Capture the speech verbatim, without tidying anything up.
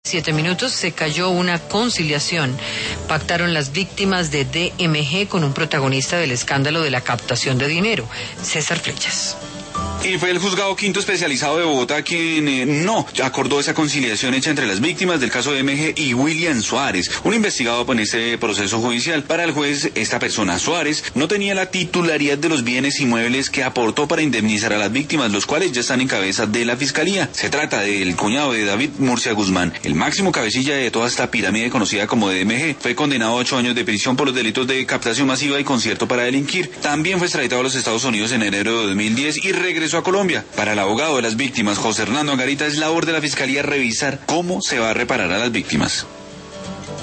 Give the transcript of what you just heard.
Siete minutos se cayó una conciliación. Pactaron las víctimas de D M G con un protagonista del escándalo de la captación de dinero, César Flechas. Y fue el juzgado quinto especializado de Bogotá quien eh, no acordó esa conciliación hecha entre las víctimas del caso de D M G y William Suárez, un investigado en este proceso judicial. Para el juez, esta persona, Suárez, no tenía la titularidad de los bienes inmuebles que aportó para indemnizar a las víctimas, los cuales ya están en cabeza de la fiscalía. Se trata del cuñado de David Murcia Guzmán, el máximo cabecilla de toda esta pirámide conocida como D M G. Fue condenado a ocho años de prisión por los delitos de captación masiva y concierto para delinquir. También fue extraditado a los Estados Unidos en enero de dos mil diez y regresó a Colombia. Para el abogado de las víctimas, José Hernando Angarita, es labor de la fiscalía revisar cómo se va a reparar a las víctimas.